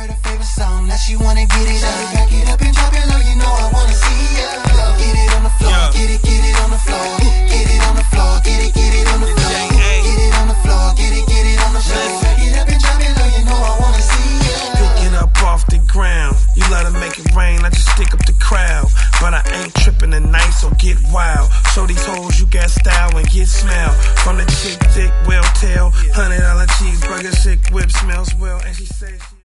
heard her favorite song, now she wanna get it up. Back it up and drop it low, you know I wanna see ya. Get it on the floor, get it on the floor. Get it on the floor, get it on the floor. Get it on the floor, get it on the floor. Back it up and drop it low, you know I wanna see ya. Pick it up off the ground, you let her make it rain, I just stick up the crowd. But I ain't tripping tonight, so get wild. Show these hoes you got style and get smell. From the chick thick, well tail, $100 cheeseburger, sick whip smells well, and she says she